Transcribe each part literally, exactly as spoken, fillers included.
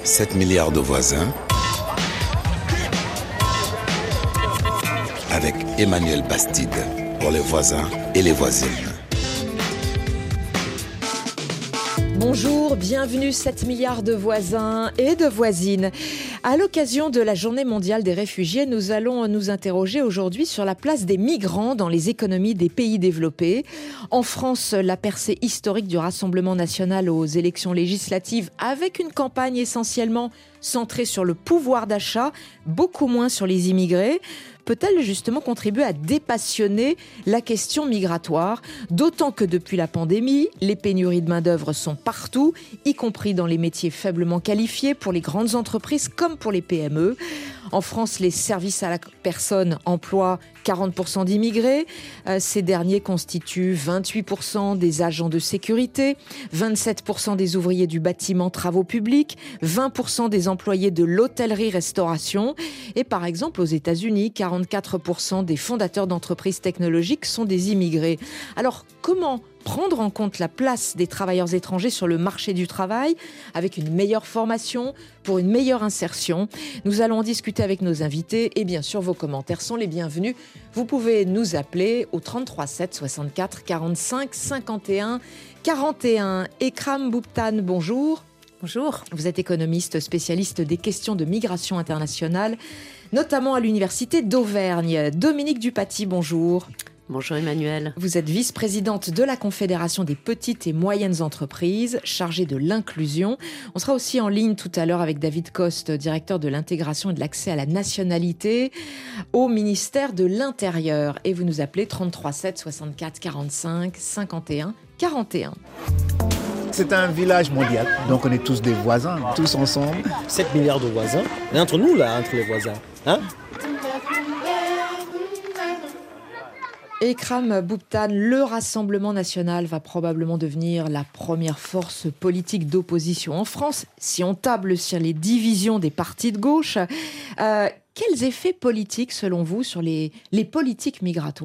sept milliards de voisins avec Emmanuel Bastide pour les voisins et les voisines. Bonjour, bienvenue sept milliards de voisins et de voisines. À l'occasion de la Journée mondiale des réfugiés, nous allons nous interroger aujourd'hui sur la place des migrants dans les économies des pays développés. En France, la percée historique du Rassemblement national aux élections législatives avec une campagne essentiellement centrée sur le pouvoir d'achat, beaucoup moins sur les immigrés, peut-elle justement contribuer à dépassionner la question migratoire, d'autant que depuis la pandémie, les pénuries de main-d'œuvre sont partout, y compris dans les métiers faiblement qualifiés pour les grandes entreprises comme pour les P M E. En France, les services à la personne emploient quarante pour cent d'immigrés. Euh, ces derniers constituent vingt-huit pour cent des agents de sécurité, vingt-sept pour cent des ouvriers du bâtiment travaux publics, vingt pour cent des employés de l'hôtellerie-restauration. Et par exemple, aux États-Unis, quarante-quatre pour cent des fondateurs d'entreprises technologiques sont des immigrés. Alors, comment prendre en compte la place des travailleurs étrangers sur le marché du travail avec une meilleure formation pour une meilleure insertion? Nous allons en discuter avec nos invités et bien sûr vos commentaires sont les bienvenus. Vous pouvez nous appeler au trente-trois sept soixante-quatre quarante-cinq cinquante et un quarante et un. Ekram Boubtane, bonjour. Bonjour. Vous êtes économiste spécialiste des questions de migration internationale, notamment à l'université d'Auvergne. Dominique Dupaty, bonjour. Bonjour Emmanuel. Vous êtes vice-présidente de la Confédération des petites et moyennes entreprises, chargée de l'inclusion. On sera aussi en ligne tout à l'heure avec David Coste, directeur de l'intégration et de l'accès à la nationalité au ministère de l'Intérieur. Et vous nous appelez trente-trois sept soixante-quatre quarante-cinq cinquante et un quarante et un. C'est un village mondial, donc on est tous des voisins, tous ensemble. sept milliards de voisins, et entre nous là, entre les voisins, hein? Ekram Boubtane, le Rassemblement national va probablement devenir la première force politique d'opposition en France, si on table sur les divisions des partis de gauche. Euh, quels effets politiques, selon vous, sur les, les politiques migratoires ?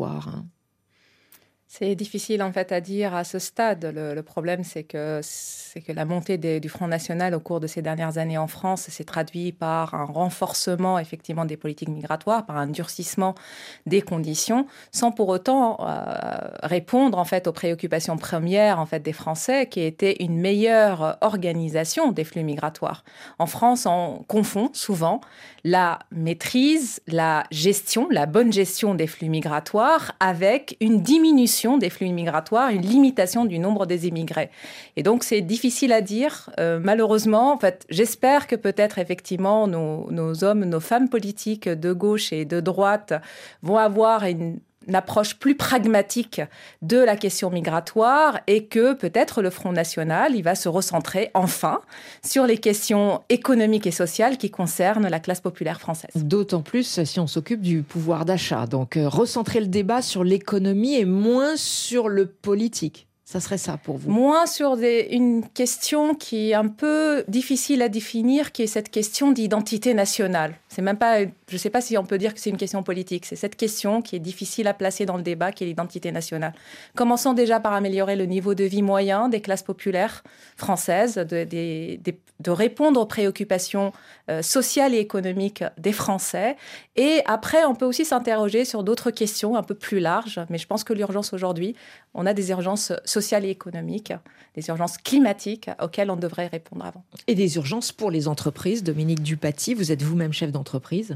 C'est difficile en fait à dire à ce stade. Le, le problème, c'est que, c'est que la montée des, du Front National au cours de ces dernières années en France s'est traduite par un renforcement effectivement des politiques migratoires, par un durcissement des conditions, sans pour autant euh, répondre en fait aux préoccupations premières en fait des Français, qui étaient une meilleure organisation des flux migratoires. En France, on confond souvent la maîtrise, la gestion, la bonne gestion des flux migratoires avec une diminution des flux migratoires, une limitation du nombre des immigrés. Et donc, c'est difficile à dire. Euh, malheureusement, en fait, j'espère que peut-être, effectivement, nos, nos hommes, nos femmes politiques de gauche et de droite vont avoir une une approche plus pragmatique de la question migratoire et que peut-être le Front National, il va se recentrer enfin sur les questions économiques et sociales qui concernent la classe populaire française. D'autant plus si on s'occupe du pouvoir d'achat. Donc, euh, recentrer le débat sur l'économie et moins sur le politique. Ça serait ça pour vous? Moins sur des, une question qui est un peu difficile à définir, qui est cette question d'identité nationale. C'est même pas, je ne sais pas si on peut dire que c'est une question politique. C'est cette question qui est difficile à placer dans le débat, qui est l'identité nationale. Commençons déjà par améliorer le niveau de vie moyen des classes populaires françaises, de, de, de, de répondre aux préoccupations euh, sociales et économiques des Français. Et après, on peut aussi s'interroger sur d'autres questions un peu plus larges. Mais je pense que l'urgence aujourd'hui, on a des urgences sociales et économiques, des urgences climatiques auxquelles on devrait répondre avant. Et des urgences pour les entreprises. Dominique Dupaty, vous êtes vous-même chef d'entreprise.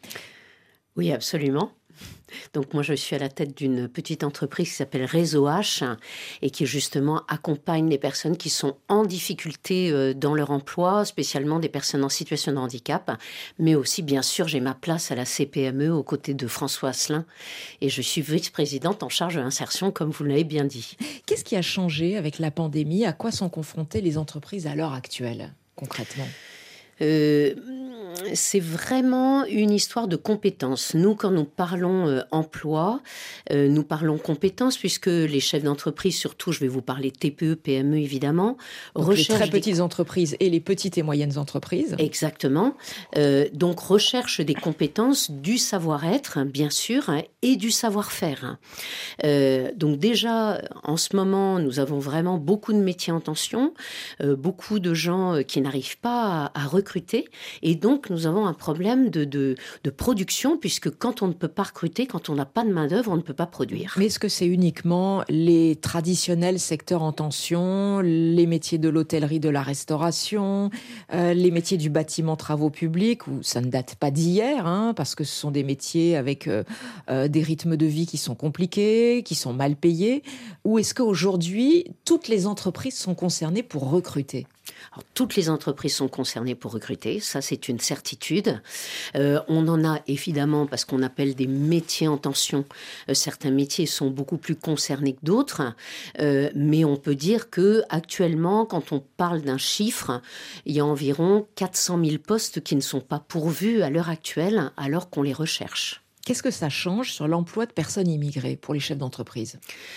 Oui, absolument. Donc moi, je suis à la tête d'une petite entreprise qui s'appelle Réseau H et qui justement accompagne les personnes qui sont en difficulté dans leur emploi, spécialement des personnes en situation de handicap. Mais aussi, bien sûr, j'ai ma place à la C P M E aux côtés de François Asselin et je suis vice-présidente en charge de l'insertion, comme vous l'avez bien dit. Qu'est-ce qui a changé avec la pandémie? À quoi sont confrontées les entreprises à l'heure actuelle, concrètement? Euh, c'est vraiment une histoire de compétences. Nous, quand nous parlons euh, emploi, euh, nous parlons compétences, puisque les chefs d'entreprise, surtout, je vais vous parler T P E, P M E, évidemment, donc recherchent les très petites des... entreprises et les petites et moyennes entreprises. Exactement. Euh, donc, recherche des compétences, du savoir-être, bien sûr, hein, et du savoir-faire. Euh, donc, déjà, en ce moment, nous avons vraiment beaucoup de métiers en tension, euh, beaucoup de gens euh, qui n'arrivent pas à, à recruter, et donc, nous avons un problème de, de, de production, puisque quand on ne peut pas recruter, quand on n'a pas de main-d'œuvre, on ne peut pas produire. Mais est-ce que c'est uniquement les traditionnels secteurs en tension, les métiers de l'hôtellerie, de la restauration, euh, les métiers du bâtiment, travaux publics, où ça ne date pas d'hier, hein, parce que ce sont des métiers avec euh, euh, des rythmes de vie qui sont compliqués, qui sont mal payés, ou est-ce qu'aujourd'hui, toutes les entreprises sont concernées pour recruter ? Alors, toutes les entreprises sont concernées pour recruter, ça c'est une certitude. Euh, on en a évidemment parce qu'on appelle des métiers en tension. Euh, certains métiers sont beaucoup plus concernés que d'autres, euh, mais on peut dire que actuellement, quand on parle d'un chiffre, il y a environ quatre cent mille postes qui ne sont pas pourvus à l'heure actuelle, alors qu'on les recherche. Qu'est-ce que ça change sur l'emploi de personnes immigrées pour les chefs d'entreprise ?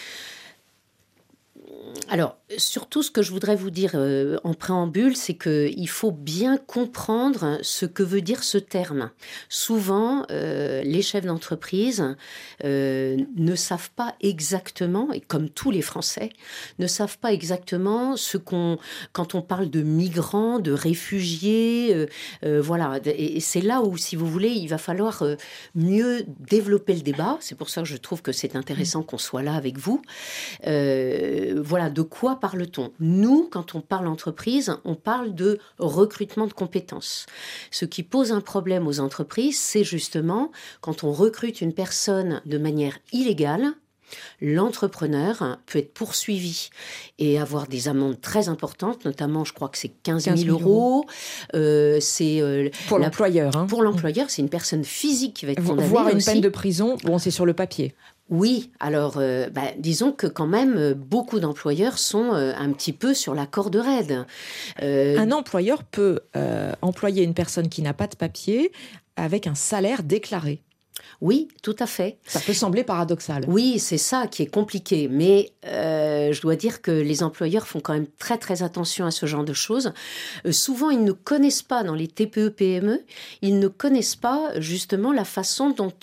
Alors, surtout, ce que je voudrais vous dire euh, en préambule, c'est qu'il faut bien comprendre ce que veut dire ce terme. Souvent, euh, les chefs d'entreprise euh, ne savent pas exactement, et comme tous les Français, ne savent pas exactement ce qu'on... Quand on parle de migrants, de réfugiés, euh, euh, voilà. Et c'est là où, si vous voulez, il va falloir euh, mieux développer le débat. C'est pour ça que je trouve que c'est intéressant qu'on soit là avec vous. Euh, voilà. De quoi parle-t-on ? Nous, quand on parle entreprise, on parle de recrutement de compétences. Ce qui pose un problème aux entreprises, c'est justement quand on recrute une personne de manière illégale, l'entrepreneur peut être poursuivi et avoir des amendes très importantes, notamment, je crois que c'est quinze mille euros. Euh, c'est, euh, pour la, l'employeur. Hein. Pour l'employeur, c'est une personne physique qui va être condamnée. Voire une aussi. peine de prison, bon, c'est sur le papier. Oui, alors euh, bah, disons que quand même beaucoup d'employeurs sont euh, un petit peu sur la corde raide. Euh... Un employeur peut euh, employer une personne qui n'a pas de papier avec un salaire déclaré. Oui, tout à fait. Ça peut sembler paradoxal. Oui, c'est ça qui est compliqué. Mais euh, je dois dire que les employeurs font quand même très, très attention à ce genre de choses. Euh, souvent, ils ne connaissent pas, dans les T P E P M E, ils ne connaissent pas justement la façon dont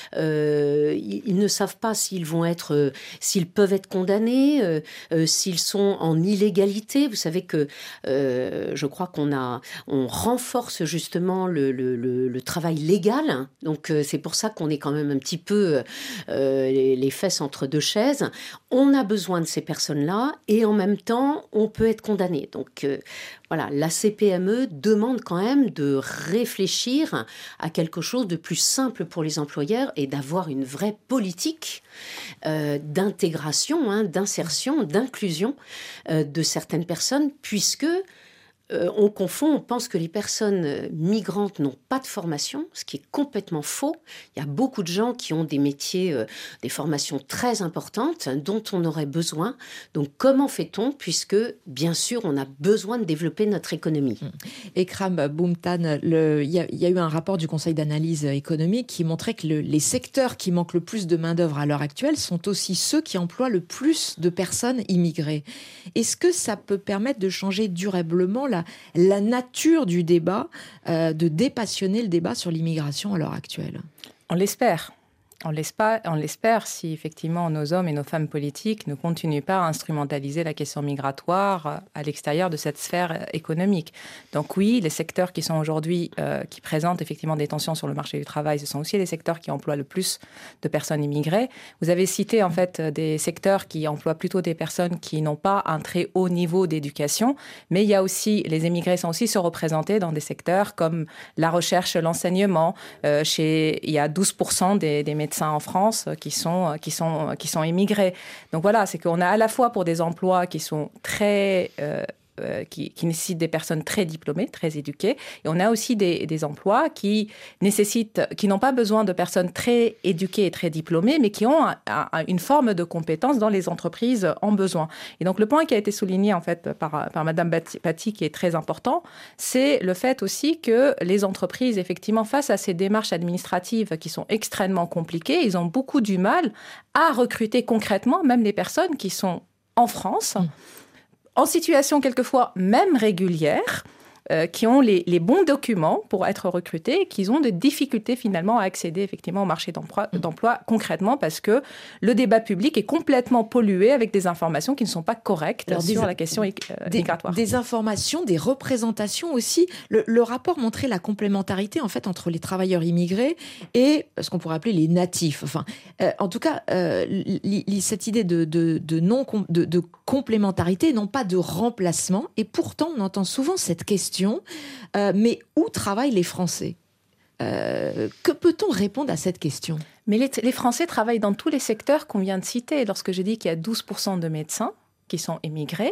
euh, ils ne savent pas s'ils vont être, euh, s'ils peuvent être condamnés, euh, euh, s'ils sont en illégalité. Vous savez que euh, je crois qu'on a, on renforce justement le, le, le, le travail légal. Donc, euh, c'est pour ça qu'on est quand même un petit peu euh, les, les fesses entre deux chaises. On a besoin de ces personnes-là et en même temps, on peut être condamné. Donc euh, voilà, la C P M E demande quand même de réfléchir à quelque chose de plus simple pour les employeurs et d'avoir une vraie politique euh, d'intégration, hein, d'insertion, d'inclusion euh, de certaines personnes, puisque Euh, on confond, on pense que les personnes migrantes n'ont pas de formation, ce qui est complètement faux. Il y a beaucoup de gens qui ont des métiers, euh, des formations très importantes dont on aurait besoin. Donc, comment fait-on ? Puisque, bien sûr, on a besoin de développer notre économie. Ekram Boumtane, il y, y a eu un rapport du Conseil d'analyse économique qui montrait que le, les secteurs qui manquent le plus de main-d'œuvre à l'heure actuelle sont aussi ceux qui emploient le plus de personnes immigrées. Est-ce que ça peut permettre de changer durablement la La, la nature du débat, euh, de dépassionner le débat sur l'immigration à l'heure actuelle ? On l'espère. On l'espère, on l'espère si effectivement nos hommes et nos femmes politiques ne continuent pas à instrumentaliser la question migratoire à l'extérieur de cette sphère économique. Donc oui, les secteurs qui sont aujourd'hui, euh, qui présentent effectivement des tensions sur le marché du travail, ce sont aussi les secteurs qui emploient le plus de personnes immigrées. Vous avez cité en fait des secteurs qui emploient plutôt des personnes qui n'ont pas un très haut niveau d'éducation, mais il y a aussi, les immigrés sont aussi surreprésentés dans des secteurs comme la recherche, l'enseignement. Euh, chez, il y a douze pour cent des, des médecins en France qui sont, qui sont, qui sont immigrés. Donc voilà, c'est qu'on a à la fois pour des emplois qui sont très euh, euh, qui, qui nécessitent des personnes très diplômées, très éduquées. Et on a aussi des, des emplois qui nécessitent, qui n'ont pas besoin de personnes très éduquées et très diplômées, mais qui ont un, un, une forme de compétence dont les entreprises ont besoin. Et donc, le point qui a été souligné, en fait, par, par Madame Paty, qui est très important, c'est le fait aussi que les entreprises, effectivement, face à ces démarches administratives qui sont extrêmement compliquées, ils ont beaucoup du mal à recruter concrètement même les personnes qui sont en France, mmh. en situation quelquefois même régulière, Euh, qui ont les, les bons documents pour être recrutés et qui ont des difficultés finalement à accéder effectivement au marché d'emploi, d'emploi concrètement parce que le débat public est complètement pollué avec des informations qui ne sont pas correctes Alors, sur des, la question euh, des, migratoire. Des informations, des représentations aussi. Le, le rapport montrait la complémentarité en fait entre les travailleurs immigrés et ce qu'on pourrait appeler les natifs. Enfin, euh, en tout cas, euh, li, li, cette idée de, de, de, non, de, de complémentarité, non pas de remplacement. Et pourtant, on entend souvent cette question. Euh, mais où travaillent les Français ? euh, Que peut-on répondre à cette question ? Mais les, les Français travaillent dans tous les secteurs qu'on vient de citer. Lorsque je dis qu'il y a douze pour cent de médecins qui sont immigrés,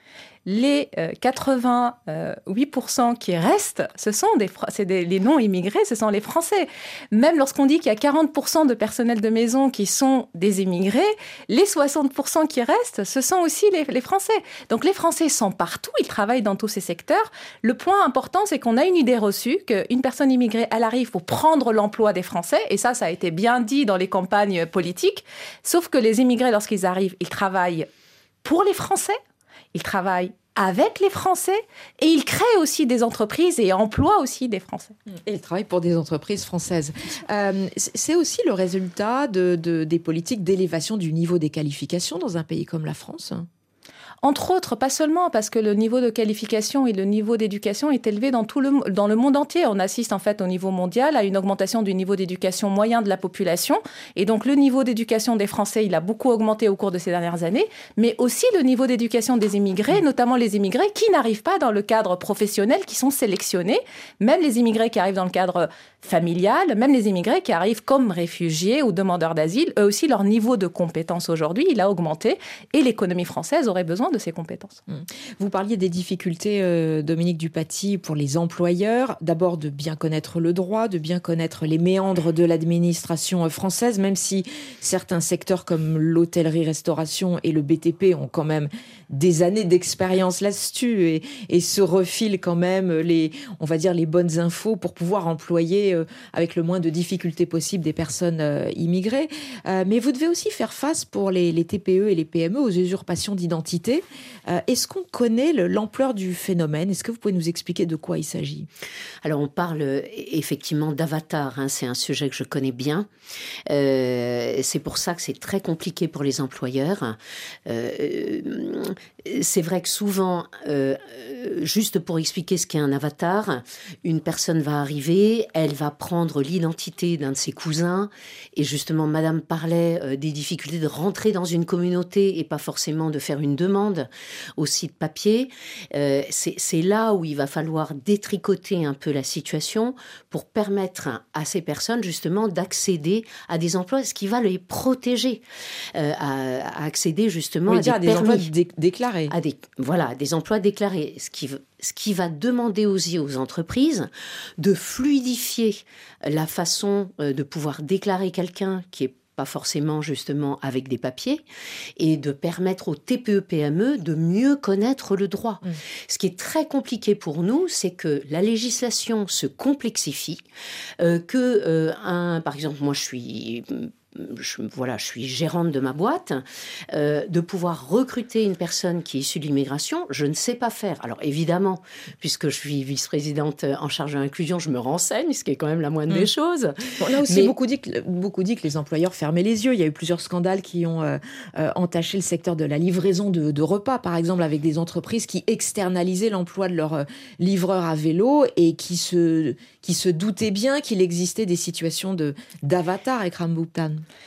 les euh, quatre-vingt-huit pour cent qui restent, ce sont des, c'est des, les non-immigrés, ce sont les Français. Même lorsqu'on dit qu'il y a quarante pour cent de personnel de maison qui sont des immigrés, les soixante pour cent qui restent, ce sont aussi les, les Français. Donc les Français sont partout, ils travaillent dans tous ces secteurs. Le point important, c'est qu'on a une idée reçue qu'une personne immigrée, elle arrive pour prendre l'emploi des Français, et ça, ça a été bien dit dans les campagnes politiques, sauf que les immigrés, lorsqu'ils arrivent, ils travaillent pour les Français, ils travaillent avec les Français et ils créent aussi des entreprises et emploient aussi des Français. Et ils travaillent pour des entreprises françaises. Euh, c'est aussi le résultat de, de, des politiques d'élévation du niveau des qualifications dans un pays comme la France ? Entre autres, pas seulement parce que le niveau de qualification et le niveau d'éducation est élevé dans, tout le, dans le monde entier. On assiste en fait au niveau mondial à une augmentation du niveau d'éducation moyen de la population. Et donc le niveau d'éducation des Français, il a beaucoup augmenté au cours de ces dernières années, mais aussi le niveau d'éducation des immigrés, notamment les immigrés qui n'arrivent pas dans le cadre professionnel, qui sont sélectionnés, même les immigrés qui arrivent dans le cadre familial, même les immigrés qui arrivent comme réfugiés ou demandeurs d'asile, eux aussi leur niveau de compétence aujourd'hui, il a augmenté et l'économie française aurait besoin de ces compétences. Vous parliez des difficultés, euh, Dominique Dupaty, pour les employeurs. D'abord, de bien connaître le droit, de bien connaître les méandres de l'administration française, même si certains secteurs comme l'hôtellerie-restauration et le B T P ont quand même des années d'expérience là-dessus et, et se refilent quand même les, on va dire, les bonnes infos pour pouvoir employer euh, avec le moins de difficultés possible des personnes euh, immigrées. Euh, mais vous devez aussi faire face pour les, les T P E et les P M E aux usurpations d'identité. Euh, est-ce qu'on connaît le, l'ampleur du phénomène ? Est-ce que vous pouvez nous expliquer de quoi il s'agit ? Alors, on parle effectivement d'avatar. Hein, c'est un sujet que je connais bien. Euh, c'est pour ça que c'est très compliqué pour les employeurs. Euh, c'est vrai que souvent, euh, juste pour expliquer ce qu'est un avatar, une personne va arriver, elle va prendre l'identité d'un de ses cousins. Et justement, Madame parlait euh, des difficultés de rentrer dans une communauté et pas forcément de faire une demande aussi de papier. Euh, c'est, c'est là où il va falloir détricoter un peu la situation pour permettre à ces personnes justement d'accéder à des emplois, ce qui va les protéger, euh, à, à accéder justement à des, à des permis, emplois dé- déclarés. À des, voilà, des emplois déclarés, ce qui, ce qui va demander aussi aux entreprises de fluidifier la façon de pouvoir déclarer quelqu'un qui est pas forcément justement avec des papiers, et de permettre aux T P E P M E de mieux connaître le droit. Mmh. Ce qui est très compliqué pour nous, c'est que la législation se complexifie, euh, que euh, un, par exemple, moi je suis... Je, voilà, je suis gérante de ma boîte, euh, de pouvoir recruter une personne qui est issue de l'immigration, je ne sais pas faire. Alors évidemment, puisque je suis vice-présidente en charge de l'inclusion, je me renseigne, ce qui est quand même la moindre mmh. des choses. Bon, là aussi, Mais... beaucoup, dit que, beaucoup dit que les employeurs fermaient les yeux. Il y a eu plusieurs scandales qui ont euh, euh, entaché le secteur de la livraison de, de repas, par exemple, avec des entreprises qui externalisaient l'emploi de leurs euh, livreurs à vélo et qui se, qui se doutaient bien qu'il existait des situations de, d'avatar, Ekram Bhuptan.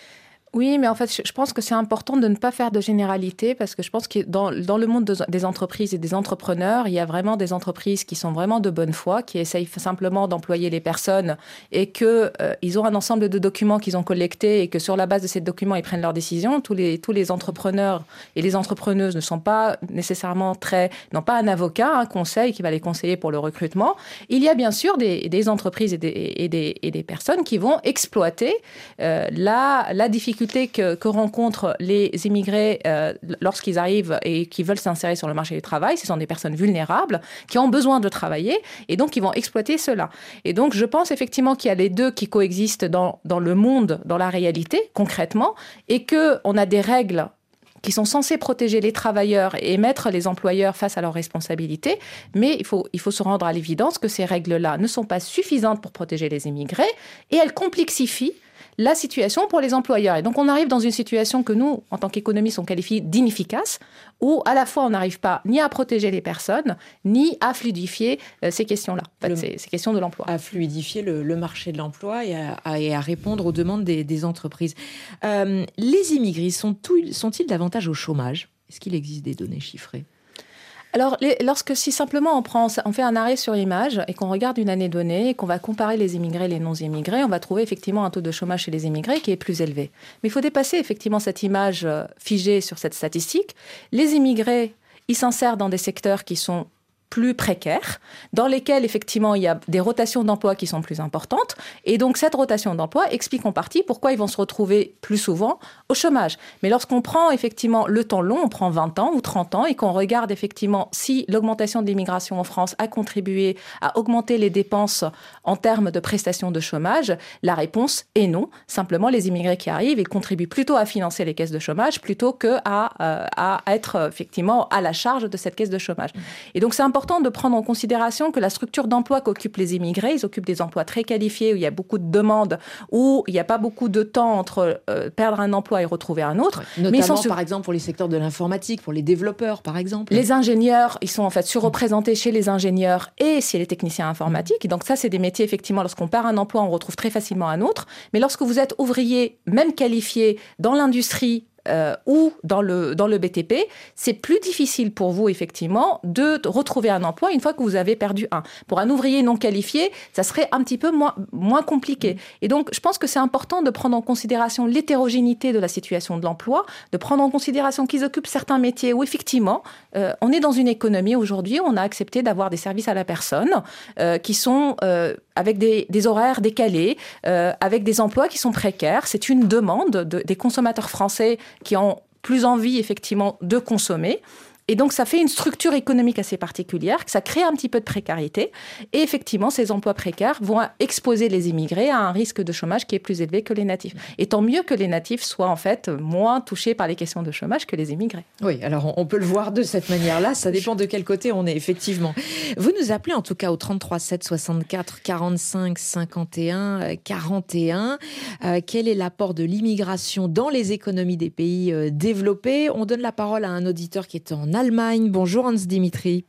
Oui, mais en fait, je pense que c'est important de ne pas faire de généralité parce que je pense que dans, dans le monde de, des entreprises et des entrepreneurs, il y a vraiment des entreprises qui sont vraiment de bonne foi, qui essayent simplement d'employer les personnes et qu'ils euh, ont un ensemble de documents qu'ils ont collectés et que sur la base de ces documents, ils prennent leurs décisions. Tous les, tous les entrepreneurs et les entrepreneuses ne sont pas nécessairement très... n'ont pas un avocat, un conseil qui va les conseiller pour le recrutement. Il y a bien sûr des, des entreprises et des, et, des, et des personnes qui vont exploiter euh, la, la difficulté Que, que rencontrent les immigrés euh, lorsqu'ils arrivent et qui veulent s'insérer sur le marché du travail. Ce sont des personnes vulnérables qui ont besoin de travailler et donc ils vont exploiter cela. Et donc je pense effectivement qu'il y a les deux qui coexistent dans, dans le monde, dans la réalité, concrètement, et qu'on a des règles qui sont censées protéger les travailleurs et mettre les employeurs face à leurs responsabilités. Mais il faut, il faut se rendre à l'évidence que ces règles-là ne sont pas suffisantes pour protéger les immigrés et elles complexifient la situation pour les employeurs. Et donc, on arrive dans une situation que nous, en tant qu'économistes, on qualifie d'inefficace, où à la fois, on n'arrive pas ni à protéger les personnes, ni à fluidifier euh, ces questions-là, en fait, le, ces, ces questions de l'emploi. À fluidifier le, le marché de l'emploi et à, à, et à répondre aux demandes des, des entreprises. Euh, les immigrés sont sont-ils davantage au chômage ? Est-ce qu'il existe des données chiffrées ? Alors, les, lorsque si simplement on, prend, on fait un arrêt sur image et qu'on regarde une année donnée et qu'on va comparer les immigrés et les non-immigrés, on va trouver effectivement un taux de chômage chez les immigrés qui est plus élevé. Mais il faut dépasser effectivement cette image figée sur cette statistique. Les immigrés, ils s'insèrent dans des secteurs qui sont plus précaires, dans lesquels, effectivement, il y a des rotations d'emploi qui sont plus importantes. Et donc, cette rotation d'emploi explique en partie pourquoi ils vont se retrouver plus souvent au chômage. Mais lorsqu'on prend, effectivement, le temps long, on prend vingt ans ou trente ans, et qu'on regarde, effectivement, si l'augmentation de l'immigration en France a contribué à augmenter les dépenses en termes de prestations de chômage, la réponse est non. Simplement, les immigrés qui arrivent, ils contribuent plutôt à financer les caisses de chômage plutôt qu'à euh, à être, effectivement, à la charge de cette caisse de chômage. Et donc, c'est important important de prendre en considération que la structure d'emploi qu'occupent les immigrés, ils occupent des emplois très qualifiés où il y a beaucoup de demandes, où il n'y a pas beaucoup de temps entre euh, perdre un emploi et retrouver un autre. Ouais, notamment, mais ils sont sur... par exemple, pour les secteurs de l'informatique, pour les développeurs, par exemple. Les ingénieurs, ils sont en fait surreprésentés chez les ingénieurs et chez les techniciens informatiques. Donc ça, c'est des métiers, effectivement, lorsqu'on perd un emploi, on retrouve très facilement un autre. Mais lorsque vous êtes ouvrier, même qualifié, dans l'industrie, Euh, ou dans le, dans le B T P, c'est plus difficile pour vous, effectivement, de retrouver un emploi une fois que vous avez perdu un. Pour un ouvrier non qualifié, ça serait un petit peu moins, moins compliqué. Et donc, je pense que c'est important de prendre en considération l'hétérogénéité de la situation de l'emploi, de prendre en considération qu'ils occupent certains métiers où, effectivement, euh, on est dans une économie aujourd'hui où on a accepté d'avoir des services à la personne euh, qui sont euh, avec des, des horaires décalés, euh, avec des emplois qui sont précaires. C'est une demande de, des consommateurs français qui ont plus envie, effectivement, de consommer. Et donc, ça fait une structure économique assez particulière, que ça crée un petit peu de précarité. Et effectivement, ces emplois précaires vont exposer les immigrés à un risque de chômage qui est plus élevé que les natifs. Et tant mieux que les natifs soient, en fait, moins touchés par les questions de chômage que les immigrés. Oui, alors on peut le voir de cette manière-là. Ça dépend de quel côté on est, effectivement. Vous nous appelez, en tout cas, au trente-trois sept soixante-quatre quarante-cinq cinquante et un quarante et un. Euh, quel est l'apport de l'immigration dans les économies des pays euh, développés ? On donne la parole à un auditeur qui est en Allemagne. Bonjour Hans Dimitri.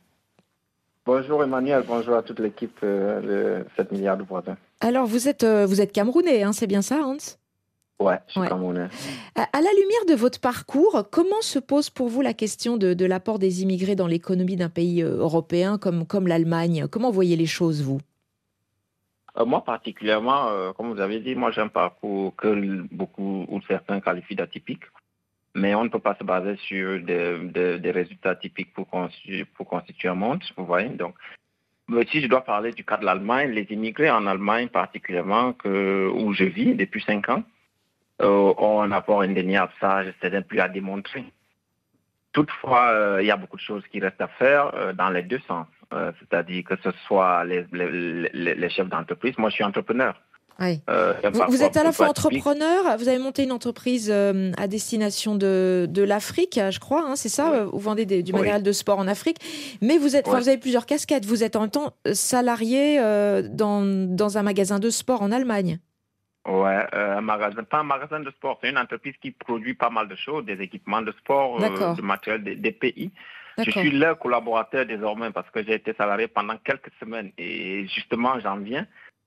Bonjour Emmanuel, bonjour à toute l'équipe euh, de sept milliards de voisins. Alors vous êtes, euh, vous êtes camerounais, hein, c'est bien ça Hans ? Ouais, je suis ouais. camerounais. À, à la lumière de votre parcours, comment se pose pour vous la question de, de l'apport des immigrés dans l'économie d'un pays euh, européen comme, comme l'Allemagne ? Comment voyez les choses, vous ? euh, Moi particulièrement, euh, comme vous avez dit, moi j'ai un parcours que beaucoup ou certains qualifient d'atypique. Mais on ne peut pas se baser sur des, des, des résultats typiques pour constituer, pour constituer un monde, vous voyez. Donc, si je dois parler du cas de l'Allemagne, les immigrés en Allemagne particulièrement, que, où je vis depuis cinq ans, euh, ont un apport indéniable. Ça, je sais plus à démontrer. Toutefois, euh, il y a beaucoup de choses qui restent à faire euh, dans les deux sens. Euh, c'est-à-dire que ce soit les, les, les, les chefs d'entreprise. Moi, je suis entrepreneur. Oui. Euh, vous, vous êtes à la fois entrepreneur, vous avez monté une entreprise euh, à destination de, de l'Afrique, je crois, hein, c'est ça, oui. Vous vendez des, du matériel oui. de sport en Afrique, mais vous, êtes, oui. vous avez plusieurs casquettes, vous êtes en même temps salarié euh, dans, dans un magasin de sport en Allemagne. Ouais, euh, un magasin, pas un magasin de sport, c'est une entreprise qui produit pas mal de choses, des équipements de sport, euh, du matériel des, des pays. D'accord. Je suis leur collaborateur désormais parce que j'ai été salarié pendant quelques semaines et justement j'en viens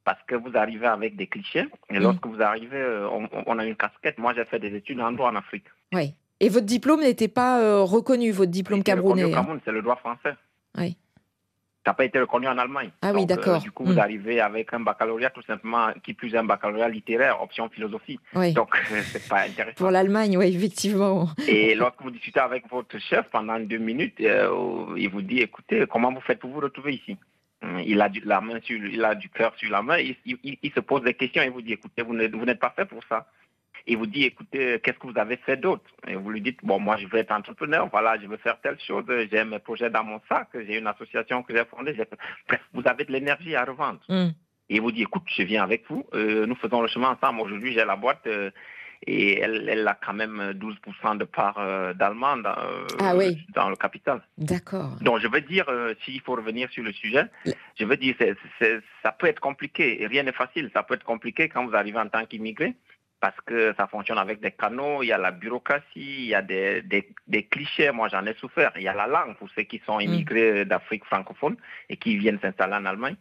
Parce que vous arrivez avec des clichés. Et lorsque mmh. vous arrivez, on, on a une casquette. Moi, j'ai fait des études en droit en Afrique. Oui. Et votre diplôme n'était pas euh, reconnu, votre diplôme oui, camerounais. Au Cameroun, c'est le droit français. Oui. Ça n'a pas été reconnu en Allemagne. Ah Donc, oui, d'accord. Euh, du coup, vous mmh. arrivez avec un baccalauréat, tout simplement, qui plus est un baccalauréat littéraire, option philosophie. Oui. Donc, c'est pas intéressant. Pour l'Allemagne, oui, effectivement. Et lorsque vous discutez avec votre chef pendant deux minutes, euh, il vous dit, écoutez, comment vous faites pour vous retrouver ici ? Il a du, la main sur, il a du cœur sur la main, il, il, il se pose des questions et vous dit, écoutez, vous n'êtes, vous n'êtes pas fait pour ça. Il vous dit, écoutez, qu'est-ce que vous avez fait d'autre? Et vous lui dites, bon, moi, je veux être entrepreneur, voilà, je veux faire telle chose, j'ai mes projets dans mon sac, j'ai une association que j'ai fondée, j'ai... Bref, vous avez de l'énergie à revendre. Mm. Et il vous dit, écoute, je viens avec vous, euh, nous faisons le chemin ensemble. Aujourd'hui, j'ai la boîte euh, et elle, elle a quand même douze pour cent de part euh, d'Allemand dans, euh, ah, oui. dans le capital. D'accord. Donc, je veux dire, euh, s'il faut revenir sur le sujet, je veux dire, c'est, c'est, ça peut être compliqué, rien n'est facile, ça peut être compliqué quand vous arrivez en tant qu'immigré, parce que ça fonctionne avec des canaux, il y a la bureaucratie, il y a des, des, des clichés, moi j'en ai souffert, il y a la langue pour ceux qui sont immigrés mmh. d'Afrique francophone et qui viennent s'installer en Allemagne.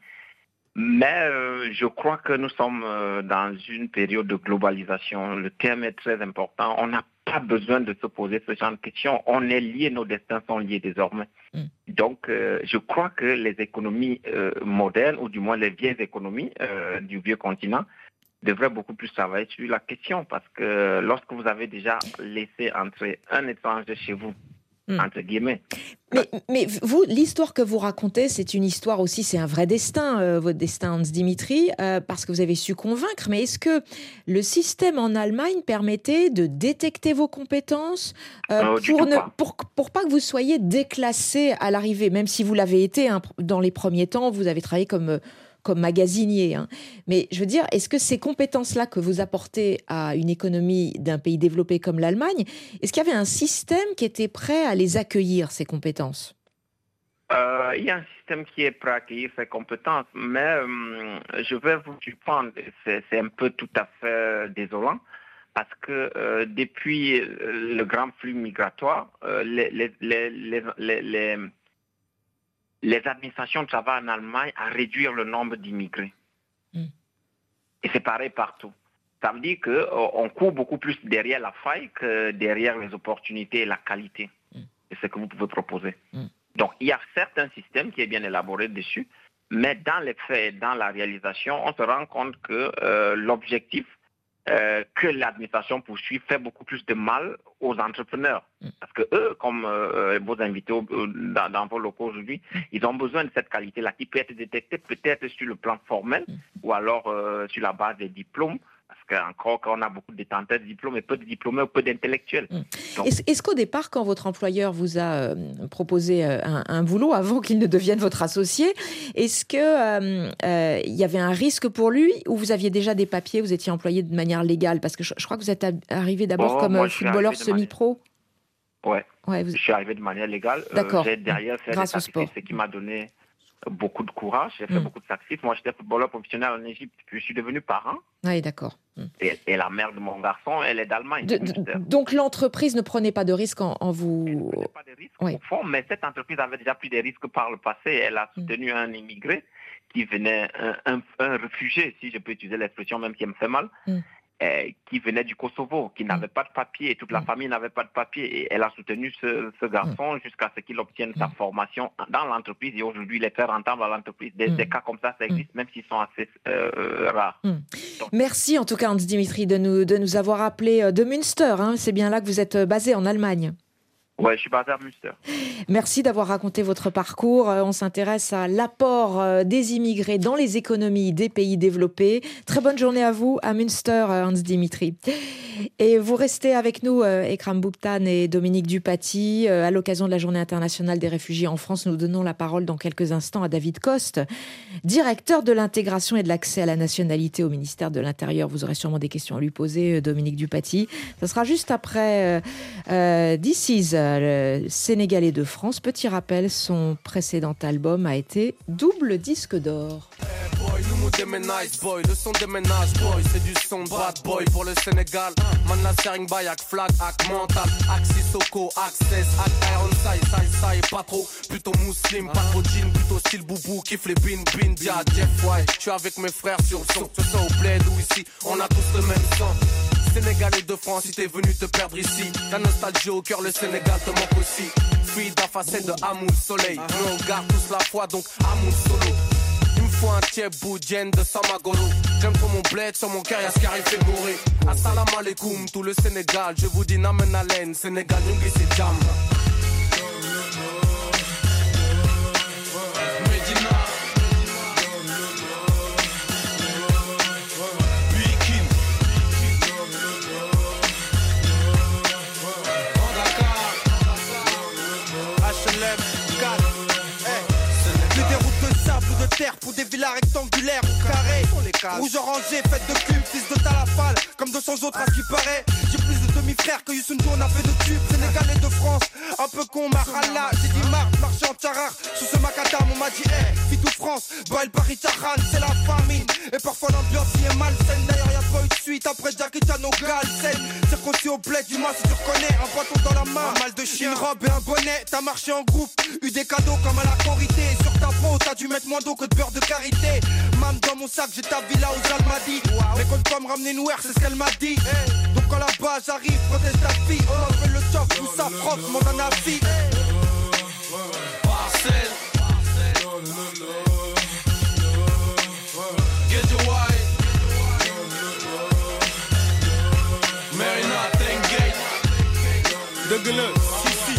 Mais euh, je crois que nous sommes euh, dans une période de globalisation. Le terme est très important. On n'a pas besoin de se poser ce genre de questions. On est liés, nos destins sont liés désormais. Mm. Donc, euh, je crois que les économies euh, modernes, ou du moins les vieilles économies euh, du vieux continent, devraient beaucoup plus travailler sur la question. Parce que lorsque vous avez déjà laissé entrer un étranger chez vous, mm. entre guillemets, Mais, mais vous, l'histoire que vous racontez, c'est une histoire aussi, c'est un vrai destin, euh, votre destin, Hans Dimitri, euh, parce que vous avez su convaincre. Mais est-ce que le système en Allemagne permettait de détecter vos compétences euh, pour, ne, pour, pour pas que vous soyez déclassé à l'arrivée, même si vous l'avez été hein, dans les premiers temps, vous avez travaillé comme... comme magasinier. Hein. Mais je veux dire, est-ce que ces compétences-là que vous apportez à une économie d'un pays développé comme l'Allemagne, est-ce qu'il y avait un système qui était prêt à les accueillir, ces compétences ? euh, Il y a un système qui est prêt à accueillir ces compétences, mais euh, je vais vous surprendre, c'est, c'est un peu tout à fait désolant, parce que euh, depuis le grand flux migratoire, euh, les... les, les, les, les, les Les administrations travaillent en Allemagne à réduire le nombre d'immigrés. Mm. Et c'est pareil partout. Ça veut dire qu'on court beaucoup plus derrière la faille que derrière les opportunités et la qualité mm. de ce que vous pouvez proposer. Mm. Donc, il y a certains systèmes qui est bien élaboré dessus, mais dans les faits, dans la réalisation, on se rend compte que euh, l'objectif Euh, que l'administration poursuit fait beaucoup plus de mal aux entrepreneurs. Parce que eux, comme euh, vos invités euh, dans, dans vos locaux aujourd'hui, ils ont besoin de cette qualité-là qui peut être détectée peut-être sur le plan formel ou alors euh, sur la base des diplômes. Parce qu'encore, quand on a beaucoup de détenteurs de diplômes et peu de diplômés ou peu d'intellectuels. Donc... Est-ce, est-ce qu'au départ, quand votre employeur vous a euh, proposé euh, un, un boulot, avant qu'il ne devienne votre associé, est-ce qu'il euh, euh, y avait un risque pour lui ou vous aviez déjà des papiers, vous étiez employé de manière légale ? Parce que je, je crois que vous êtes arrivé d'abord oh, comme moi, footballeur semi-pro. Manière... Ouais, ouais vous... je suis arrivé de manière légale. D'accord. Euh, j'ai derrière fait Grâce des au sport. Ce qui m'a donné beaucoup de courage, j'ai fait mmh. beaucoup de sacrifices. Moi, j'étais footballeur professionnel en Égypte, puis je suis devenu parent. Oui, d'accord. Mmh. Et, et la mère de mon garçon, elle est d'Allemagne. De, de, donc, l'entreprise ne prenait pas de risque en, en vous... Elle ne prenait pas de risque oui. au fond, mais cette entreprise avait déjà pris des risques par le passé. Elle a soutenu mmh. un immigré qui venait, un, un, un réfugié, si je peux utiliser l'expression, même qui me fait mal, mmh. Euh, qui venait du Kosovo, qui n'avait pas de papier, et toute la famille n'avait pas de papier. Et elle a soutenu ce, ce garçon jusqu'à ce qu'il obtienne sa formation dans l'entreprise. Et aujourd'hui, il est très rentable à l'entreprise. Des, des cas comme ça, ça existe, même s'ils sont assez euh, rares. Donc, merci en tout cas, Hans Dimitri, de nous, de nous avoir appelé de Münster. Hein. C'est bien là que vous êtes basé en Allemagne. Oui, je suis basé à Münster. Merci d'avoir raconté votre parcours. On s'intéresse à l'apport des immigrés dans les économies des pays développés. Très bonne journée à vous, à Münster, Hans Dimitri. Et vous restez avec nous, Ekram Bouptan et Dominique Dupaty. À l'occasion de la Journée internationale des réfugiés en France, nous donnons la parole dans quelques instants à David Coste, directeur de l'intégration et de l'accès à la nationalité au ministère de l'Intérieur. Vous aurez sûrement des questions à lui poser, Dominique Dupaty. Ce sera juste après euh, This Is, le Sénégalais de France. Petit rappel, son précédent album a été double disque d'or. Hey boy. boy, nous des nice boy, le son des ménages boy, c'est du son de bad boy pour le Sénégal. Man la sering by ak flag, ak mental, ak Sissoko, access, ak Iron Sai, Sai, Sai, pas trop, plutôt muslim, pas trop jean, plutôt style boubou, kiffe les bin, bin, dia, Jeff White. Je suis avec mes frères sur le son, ce son au bled ou ici, on a tous le même sang. Sénégalais de France, si t'es venu te perdre ici, la nostalgie au cœur, le Sénégal te manque aussi. Fille d'un facette de Amoul Soleil, nous on garde tous la foi, donc Amoul Solo. Il me faut un tiep boudjen de Samagolo. J'aime trop mon bled, sur mon cœur y'a ce qui arrive fait mourir. Assalam alaikum, tout le Sénégal, je vous dis Namen Alen, Sénégal, Nyungi c'est jam. Pour des villas rectangulaires ou carrées, rouge orangé, faites de cubes, fils de Talafal, comme deux cents autres à ce qui paraît. J'ai plus de demi-frères que Youssou N'Dour, on a fait de tubes. Sénégalais de France, un peu con, Marala. J'ai dit Marc, marché en tcharar, sous ce macadam, on m'a dit, hey, fille de France, Boel Paris Tcharan, c'est la famine. Et parfois l'ambiance y est malsaine, d'ailleurs y'a pas eu de suite, après Jackie Chan au Galsen. Circoncis au bled, du moins si tu reconnais, un bâton dans la main, un mal de chien, une robe et un bonnet, t'as marché en groupe, eu des cadeaux comme à la Corité. Sur ta peau, t'as dû mettre moins d'eau que de beurre de karité. Mam dans mon sac, j'ai ta villa aux Almadies. Wow. Mais quand pas me ramener noir, c'est ce qu'elle m'a dit. Hey. Donc quand là-bas j'arrive, protège ta fille. On m'appelle le choc, tout ça frotte, mon anafi. Parcelle. Get your white. Marina, Tengate. De Gueule, Sissi.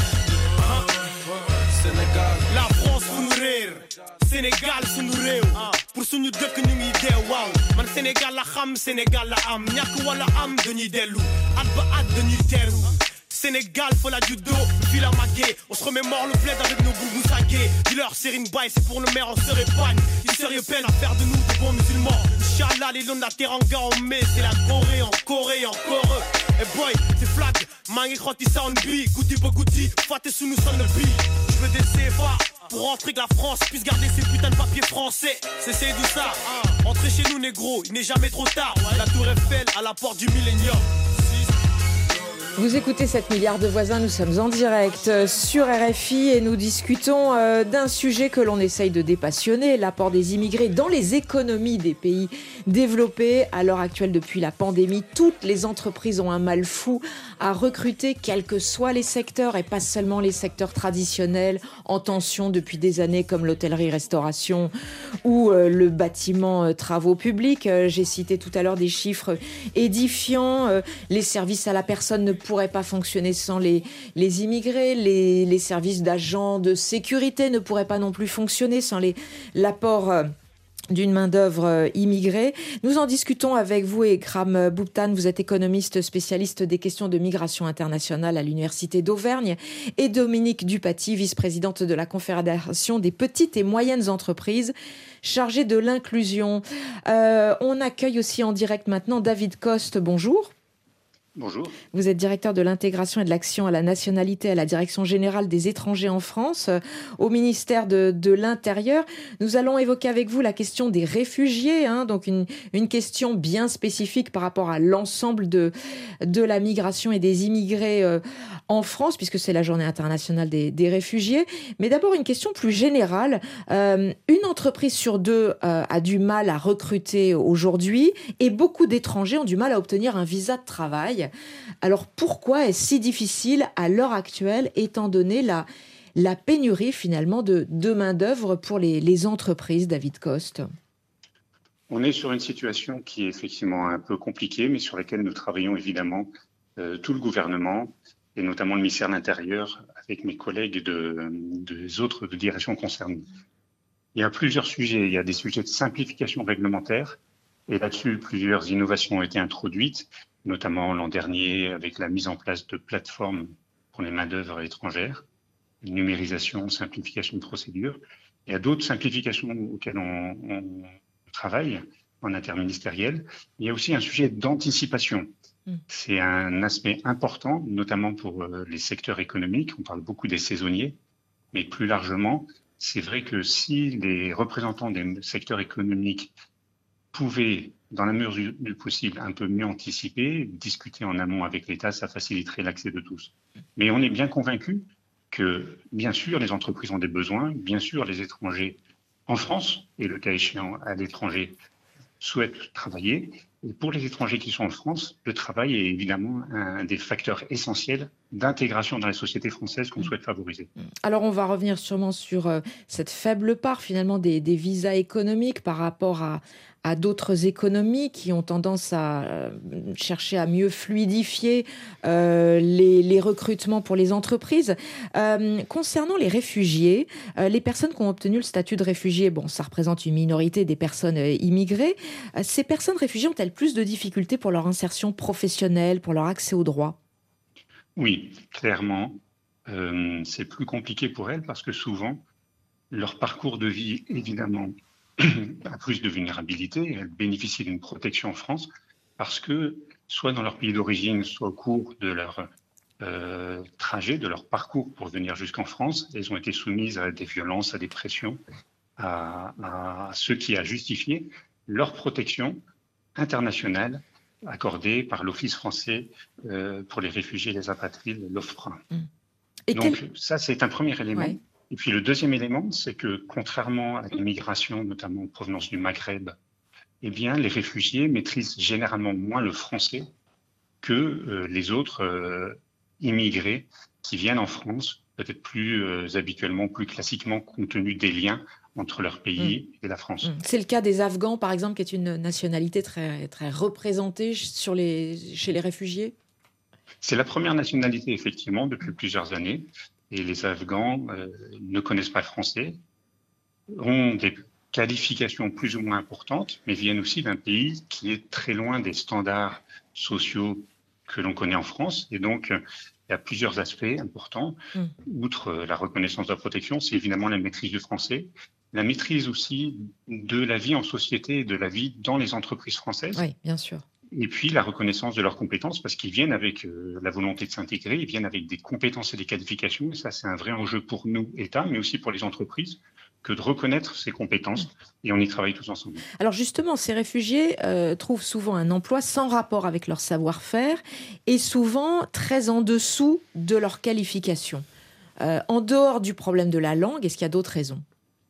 Sénégal. La France pour nourrir. Sénégal suñu réew pour suñu dëkk ñu ngi dee waaw man Sénégal la xam Sénégal la am ñàkk wala am dañuy dellu at ba at dañuy teeru Sénégal faut la judo puis la maguée on se remémore le bled avec nos boubous sagués dis-leur Serine Baye c'est pour le maire on se répagne ils seraient peine à faire de nous de bons musulmans Inch'Allah les longs de la teranga en mai c'est la Corée en Corée encore et boy c'est flag mangi khoti sound bi goudi bo goudi faté sous nous sonne le bi je veux des C F A pour rentrer que la France puisse garder ses putains de papiers français. C'est c'est tout ça. Entrez chez nous négro, il n'est jamais trop tard. La tour Eiffel à la porte du millénium. Vous écoutez sept milliards de voisins, nous sommes en direct sur R F I et nous discutons euh, d'un sujet que l'on essaye de dépassionner, l'apport des immigrés dans les économies des pays développés. À l'heure actuelle, depuis la pandémie, toutes les entreprises ont un mal fou à recruter, quels que soient les secteurs et pas seulement les secteurs traditionnels en tension depuis des années comme l'hôtellerie-restauration ou euh, le bâtiment euh, travaux publics. Euh, j'ai cité tout à l'heure des chiffres édifiants. Euh, les services à la personne ne pourraient pas fonctionner sans les, les immigrés. Les, les services d'agents de sécurité ne pourraient pas non plus fonctionner sans les, l'apport euh, d'une main-d'œuvre immigrée. Nous en discutons avec vous, Ekram Boubtan. Vous êtes économiste spécialiste des questions de migration internationale à l'Université d'Auvergne, et Dominique Dupaty, vice-présidente de la Confédération des petites et moyennes entreprises, chargée de l'inclusion. Euh, on accueille aussi en direct maintenant David Coste. Bonjour. Bonjour. Vous êtes directeur de l'intégration et de l'action à la nationalité à la Direction générale des étrangers en France, euh, au ministère de, de l'Intérieur. Nous allons évoquer avec vous la question des réfugiés, hein, donc une, une question bien spécifique par rapport à l'ensemble de, de la migration et des immigrés euh, en France, puisque c'est la journée internationale des, des réfugiés. Mais d'abord, une question plus générale. Euh, une entreprise sur deux euh, a du mal à recruter aujourd'hui et beaucoup d'étrangers ont du mal à obtenir un visa de travail. Alors pourquoi est-ce si difficile à l'heure actuelle, étant donné la, la pénurie finalement de, de main-d'œuvre pour les, les entreprises, David Coste? On est sur une situation qui est effectivement un peu compliquée, mais sur laquelle nous travaillons évidemment euh, tout le gouvernement, et notamment le ministère de l'Intérieur, avec mes collègues de, des autres directions concernées. Il y a plusieurs sujets. Il y a des sujets de simplification réglementaire, et là-dessus, plusieurs innovations ont été introduites, notamment l'an dernier avec la mise en place de plateformes pour les main-d'œuvre étrangères, numérisation, simplification de procédures. Il y a d'autres simplifications auxquelles on, on travaille en interministériel. Il y a aussi un sujet d'anticipation. Mmh. C'est un aspect important, notamment pour les secteurs économiques. On parle beaucoup des saisonniers, mais plus largement, c'est vrai que si les représentants des secteurs économiques pouvait, dans la mesure du, du possible, un peu mieux anticiper, discuter en amont avec l'État, ça faciliterait l'accès de tous. Mais on est bien convaincu que, bien sûr, les entreprises ont des besoins, bien sûr, les étrangers en France, et le cas échéant à l'étranger, souhaitent travailler. Et pour les étrangers qui sont en France, le travail est évidemment un des facteurs essentiels d'intégration dans la société française qu'on souhaite favoriser. Alors, on va revenir sûrement sur euh, cette faible part, finalement, des, des visas économiques par rapport à, à d'autres économies qui ont tendance à euh, chercher à mieux fluidifier euh, les, les recrutements pour les entreprises. Euh, concernant les réfugiés, euh, les personnes qui ont obtenu le statut de réfugié, bon, ça représente une minorité des personnes euh, immigrées. Euh, ces personnes réfugiées ont-elles plus de difficultés pour leur insertion professionnelle, pour leur accès aux droits ? Oui, clairement, euh, c'est plus compliqué pour elles parce que souvent, leur parcours de vie, évidemment, a plus de vulnérabilité. Elles bénéficient d'une protection en France parce que, soit dans leur pays d'origine, soit au cours de leur euh, trajet, de leur parcours pour venir jusqu'en France, elles ont été soumises à des violences, à des pressions, à, à ce qui a justifié leur protection internationale accordée par l'Office français euh, pour les réfugiés et les apatrides, l'OFPRA. Mmh. Donc quel... ça, c'est un premier élément. Ouais. Et puis le deuxième élément, c'est que contrairement à l'immigration, notamment en provenance du Maghreb, eh bien, les réfugiés maîtrisent généralement moins le français que euh, les autres euh, immigrés qui viennent en France, peut-être plus euh, habituellement, plus classiquement, compte tenu des liens entre leur pays mmh. et la France. Mmh. C'est le cas des Afghans, par exemple, qui est une nationalité très, très représentée sur les, chez les réfugiés ? C'est la première nationalité, effectivement, depuis plusieurs années. Et les Afghans euh, ne connaissent pas le français, ont des qualifications plus ou moins importantes, mais viennent aussi d'un pays qui est très loin des standards sociaux que l'on connaît en France. Et donc, il y a plusieurs aspects importants. Mmh. Outre la reconnaissance de la protection, c'est évidemment la maîtrise du français, la maîtrise aussi de la vie en société et de la vie dans les entreprises françaises. Oui, bien sûr. Et puis la reconnaissance de leurs compétences, parce qu'ils viennent avec euh, la volonté de s'intégrer, ils viennent avec des compétences et des qualifications. Et ça, c'est un vrai enjeu pour nous, État, mais aussi pour les entreprises, que de reconnaître ces compétences. Et on y travaille tous ensemble. Alors justement, ces réfugiés euh, trouvent souvent un emploi sans rapport avec leur savoir-faire et souvent très en dessous de leurs qualifications. Euh, en dehors du problème de la langue, est-ce qu'il y a d'autres raisons ?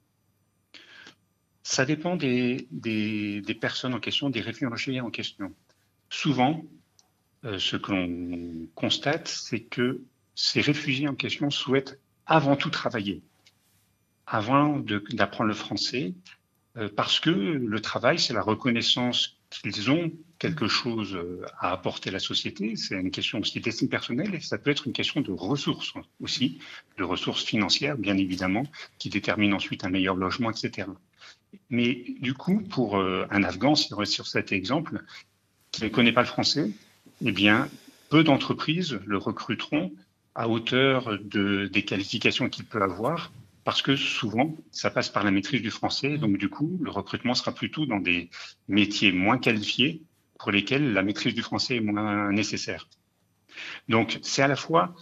Ça dépend des, des, des personnes en question, des réfugiés en question. Souvent, euh, ce que l'on constate, c'est que ces réfugiés en question souhaitent avant tout travailler, avant de, d'apprendre le français, euh, parce que le travail, c'est la reconnaissance qu'ils ont quelque chose à apporter à la société. C'est une question aussi d'estime personnelle et ça peut être une question de ressources aussi, de ressources financières, bien évidemment, qui déterminent ensuite un meilleur logement, et cetera. Mais du coup, pour euh, un Afghan, si on reste sur cet exemple, qui ne connaît pas le français, eh bien, peu d'entreprises le recruteront à hauteur de, des qualifications qu'il peut avoir, parce que souvent, ça passe par la maîtrise du français. Donc, du coup, le recrutement sera plutôt dans des métiers moins qualifiés pour lesquels la maîtrise du français est moins nécessaire. Donc, c'est à la fois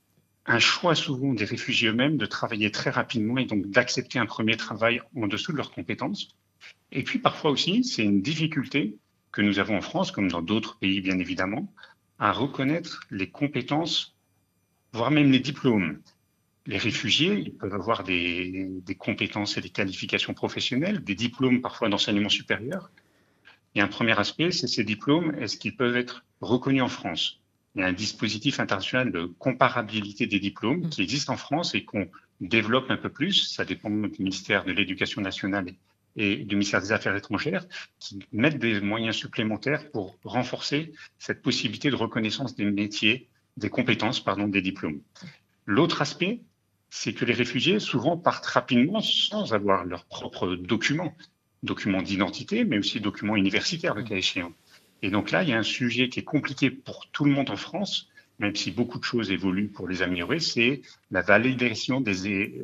un choix souvent des réfugiés eux-mêmes de travailler très rapidement et donc d'accepter un premier travail en dessous de leurs compétences. Et puis, parfois aussi, c'est une difficulté que nous avons en France, comme dans d'autres pays, bien évidemment, à reconnaître les compétences, voire même les diplômes. Les réfugiés, ils peuvent avoir des, des compétences et des qualifications professionnelles, des diplômes parfois d'enseignement supérieur. Et un premier aspect, c'est ces diplômes, est-ce qu'ils peuvent être reconnus en France ? Il y a un dispositif international de comparabilité des diplômes qui existe en France et qu'on développe un peu plus. Ça dépend du ministère de l'Éducation nationale et du ministère des Affaires étrangères, qui mettent des moyens supplémentaires pour renforcer cette possibilité de reconnaissance des métiers, des compétences, pardon, des diplômes. L'autre aspect, c'est que les réfugiés souvent partent rapidement sans avoir leurs propres documents, documents d'identité, mais aussi documents universitaires, le cas échéant. Et donc là, il y a un sujet qui est compliqué pour tout le monde en France, même si beaucoup de choses évoluent pour les améliorer, c'est la validation des,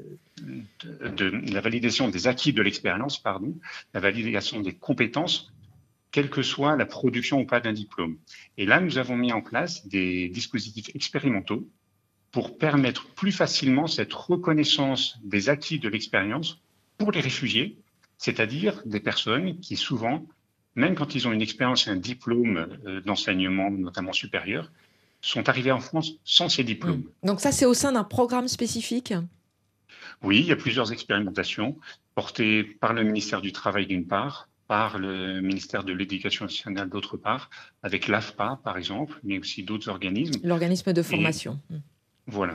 de, de, la validation des acquis de l'expérience, pardon, la validation des compétences, quelle que soit la production ou pas d'un diplôme. Et là, nous avons mis en place des dispositifs expérimentaux pour permettre plus facilement cette reconnaissance des acquis de l'expérience pour les réfugiés, c'est-à-dire des personnes qui souvent même quand ils ont une expérience et un diplôme euh, d'enseignement, notamment supérieur, sont arrivés en France sans ces diplômes. Mmh. Donc ça, c'est au sein d'un programme spécifique ? Oui, il y a plusieurs expérimentations portées par le ministère du Travail d'une part, par le ministère de l'Éducation nationale d'autre part, avec l'A F P A par exemple, mais aussi d'autres organismes. L'organisme de formation. Et voilà.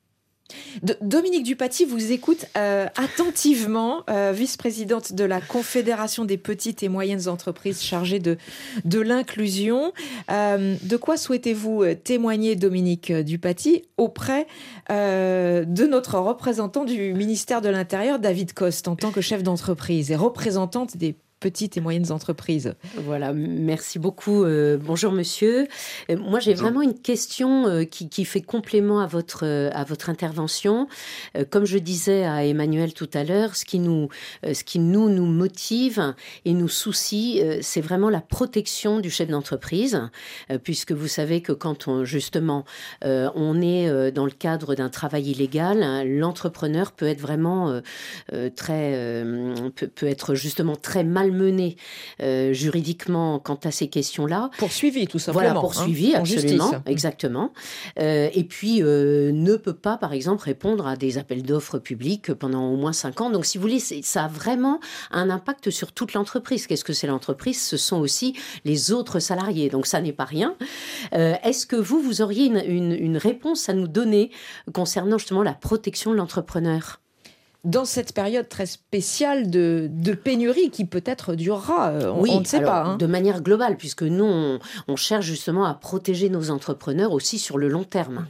De, Dominique Dupaty vous écoute euh, attentivement, euh, vice-présidente de la Confédération des petites et moyennes entreprises chargée de, de l'inclusion. Euh, de quoi souhaitez-vous témoigner, Dominique Dupaty, auprès euh, de notre représentant du ministère de l'Intérieur, David Coste, en tant que chef d'entreprise et représentante des petites et moyennes entreprises? Voilà, merci beaucoup. Euh, bonjour monsieur. Euh, moi j'ai bonjour. Vraiment une question euh, qui, qui fait complément à votre, euh, à votre intervention. Euh, comme je disais à Emmanuel tout à l'heure, ce qui nous, euh, ce qui nous, nous motive et nous soucie, euh, c'est vraiment la protection du chef d'entreprise, euh, puisque vous savez que quand on, justement euh, on est euh, dans le cadre d'un travail illégal, hein, l'entrepreneur peut être vraiment euh, euh, très, euh, peut, peut être justement très mal mené euh, juridiquement quant à ces questions-là. Poursuivi, tout simplement. Voilà, poursuivi, hein, absolument, justice. Exactement. Euh, et puis, euh, ne peut pas, par exemple, répondre à des appels d'offres publics pendant au moins cinq ans. Donc, si vous voulez, ça a vraiment un impact sur toute l'entreprise. Qu'est-ce que c'est l'entreprise ? Ce sont aussi les autres salariés. Donc, ça n'est pas rien. Euh, est-ce que vous, vous auriez une, une, une réponse à nous donner concernant justement la protection de l'entrepreneur ? Dans cette période très spéciale de, de pénurie qui peut-être durera, on, oui, on ne sait alors, pas. Hein. De manière globale, puisque nous, on, on cherche justement à protéger nos entrepreneurs aussi sur le long terme.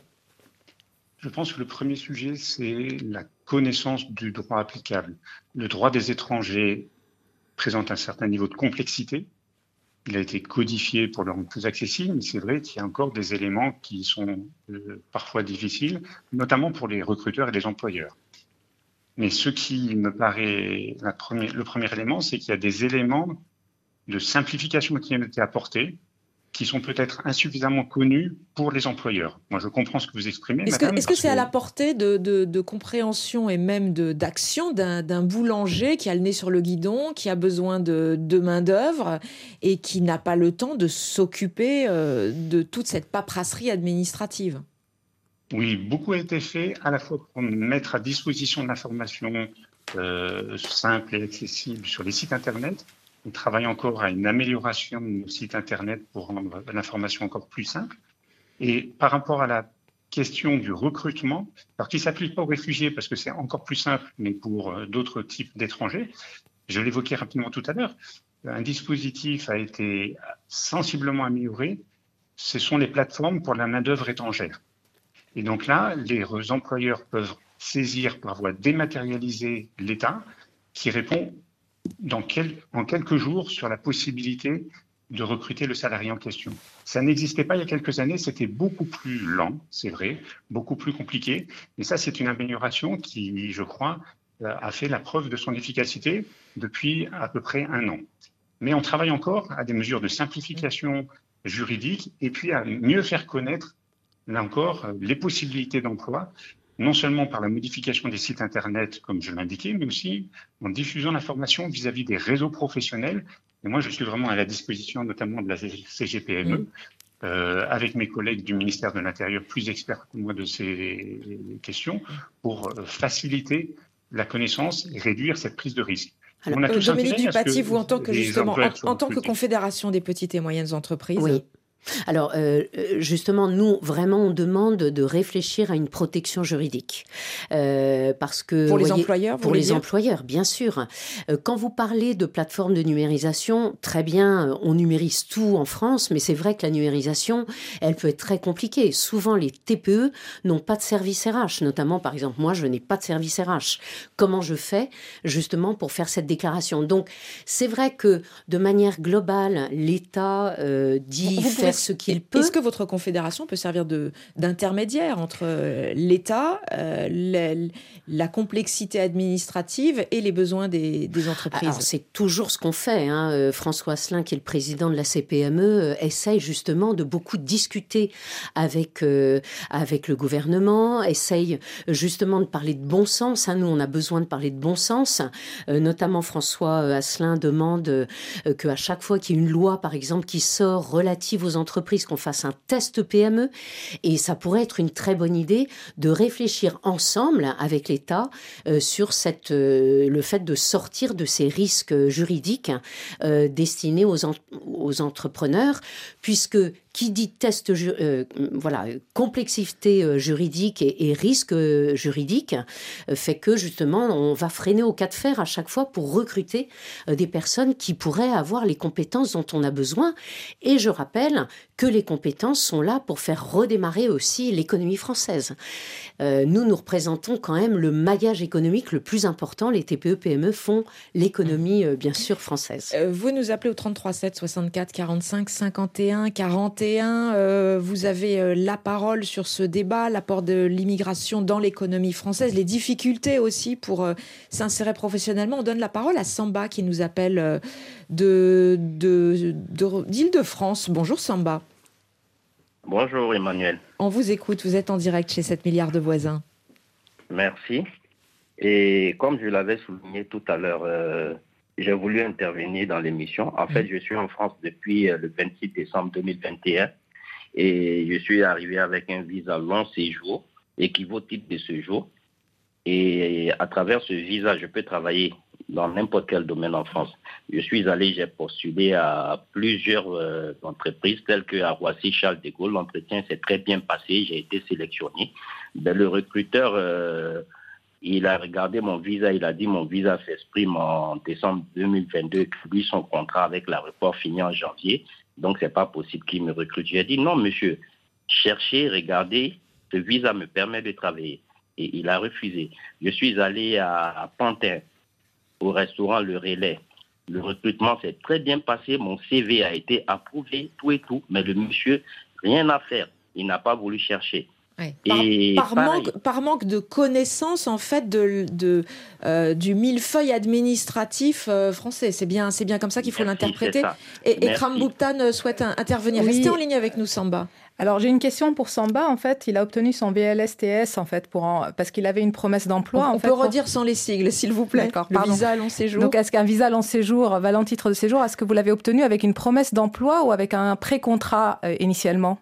Je pense que le premier sujet, c'est la connaissance du droit applicable. Le droit des étrangers présente un certain niveau de complexité. Il a été codifié pour le rendre plus accessible, mais c'est vrai qu'il y a encore des éléments qui sont euh, parfois difficiles, notamment pour les recruteurs et les employeurs. Mais ce qui me paraît la première, le premier élément, c'est qu'il y a des éléments de simplification qui ont été apportés, qui sont peut-être insuffisamment connus pour les employeurs. Moi, je comprends ce que vous exprimez, Est-ce madame. Que, est-ce que c'est que... à la portée de, de, de compréhension et même de, d'action d'un, d'un boulanger qui a le nez sur le guidon, qui a besoin de, de main-d'œuvre et qui n'a pas le temps de s'occuper euh, de toute cette paperasserie administrative ? Oui, beaucoup a été fait à la fois pour mettre à disposition de l'information euh, simple et accessible sur les sites Internet. On travaille encore à une amélioration de nos sites Internet pour rendre l'information encore plus simple. Et par rapport à la question du recrutement, alors qui ne s'applique pas aux réfugiés parce que c'est encore plus simple, mais pour euh, d'autres types d'étrangers, je l'évoquais rapidement tout à l'heure, un dispositif a été sensiblement amélioré. Ce sont les plateformes pour la main-d'œuvre étrangère. Et donc là, les employeurs peuvent saisir par voie dématérialisée l'État qui répond dans quel, en quelques jours sur la possibilité de recruter le salarié en question. Ça n'existait pas il y a quelques années, c'était beaucoup plus lent, c'est vrai, beaucoup plus compliqué. Mais ça, c'est une amélioration qui, je crois, a fait la preuve de son efficacité depuis à peu près un an. Mais on travaille encore à des mesures de simplification juridique et puis à mieux faire connaître là encore, les possibilités d'emploi, non seulement par la modification des sites Internet, comme je l'indiquais, mais aussi en diffusant l'information vis-à-vis des réseaux professionnels. Et moi, je suis vraiment à la disposition, notamment de la C G P M E, mmh. euh, avec mes collègues du ministère de l'Intérieur, plus experts que moi de ces questions, pour faciliter la connaissance et réduire cette prise de risque. Alors, euh, Dominique Dupaty, vous, en tant que, justement, en, en tant que Confédération des petites et moyennes entreprises, oui. Alors, euh, justement, nous, vraiment, on demande de réfléchir à une protection juridique. Euh, parce que, pour les voyez, employeurs, vous Pour les dire employeurs, bien sûr. Euh, quand vous parlez de plateformes de numérisation, très bien, on numérise tout en France, mais c'est vrai que la numérisation, elle peut être très compliquée. Souvent, les T P E n'ont pas de service R H. Notamment, par exemple, moi, je n'ai pas de service R H. Comment je fais, justement, pour faire cette déclaration ? Donc, c'est vrai que, de manière globale, l'État euh, dit vous faire ce qu'il peut. Est-ce que votre confédération peut servir de, d'intermédiaire entre l'État, euh, la, la complexité administrative et les besoins des, des entreprises? Alors, c'est toujours ce qu'on fait. Hein. François Asselin, qui est le président de la C P M E, essaye justement de beaucoup discuter avec, euh, avec le gouvernement, essaye justement de parler de bon sens. Hein. Nous, on a besoin de parler de bon sens. Euh, notamment, François Asselin demande euh, qu'à chaque fois qu'il y a une loi, par exemple, qui sort relative aux entreprises, qu'on fasse un test P M E. Et ça pourrait être une très bonne idée de réfléchir ensemble avec l'État euh, sur cette, euh, le fait de sortir de ces risques juridiques euh, destinés aux, en, aux entrepreneurs, puisque qui dit test, euh, voilà, complexité euh, juridique et, et risque euh, juridique euh, fait que justement on va freiner au cas de fer à chaque fois pour recruter euh, des personnes qui pourraient avoir les compétences dont on a besoin. Et je rappelle que les compétences sont là pour faire redémarrer aussi l'économie française. Euh, nous, nous représentons quand même le maillage économique le plus important. Les T P E P M E font l'économie, euh, bien sûr, française. Euh, vous nous appelez au trente-trois sept soixante-quatre quarante-cinq cinquante et un quarante et un. Euh, vous avez euh, la parole sur ce débat, l'apport de l'immigration dans l'économie française, les difficultés aussi pour euh, s'insérer professionnellement. On donne la parole à Samba qui nous appelle euh, de, de, de, d'Île-de-France. Bonjour Samba. Bonjour Emmanuel. On vous écoute, vous êtes en direct chez sept milliards de voisins. Merci. Et comme je l'avais souligné tout à l'heure, euh, j'ai voulu intervenir dans l'émission. En fait, je suis en France depuis euh, le vingt-six décembre deux mille vingt et un et je suis arrivé avec un visa long séjour, équivaut titre de séjour. Et à travers ce visa, je peux travailler dans n'importe quel domaine en France. Je suis allé, j'ai postulé à plusieurs euh, entreprises telles qu'à Roissy Charles de Gaulle. L'entretien s'est très bien passé, j'ai été sélectionné. Ben, le recruteur, euh, il a regardé mon visa, il a dit mon visa s'exprime en décembre deux mille vingt-deux, lui son contrat avec l'aéroport finit en janvier, donc c'est pas possible qu'il me recrute. J'ai dit non monsieur, cherchez, regardez, ce visa me permet de travailler. Et il a refusé. Je suis allé à, à Pantin, au restaurant Le Relais. Le recrutement s'est très bien passé. Mon C V a été approuvé, tout et tout. Mais le monsieur, rien à faire. Il n'a pas voulu chercher. Ouais. Par, et par, manque, par manque de connaissance en fait de, de, euh, du millefeuille administratif euh, français. C'est bien, c'est bien comme ça qu'il faut Merci, l'interpréter. Et, et Kram Bhuptan souhaite un, intervenir. Oui. Restez en ligne avec nous, Samba. Alors, j'ai une question pour Samba. En fait, il a obtenu son V L S T S en fait, pour en... parce qu'il avait une promesse d'emploi. On, en on fait, peut pour... redire sans les sigles, s'il vous plaît. D'accord, le pardon. visa long séjour. Donc, est-ce qu'un visa long séjour, valant titre de séjour, est-ce que vous l'avez obtenu avec une promesse d'emploi ou avec un pré-contrat euh, initialement?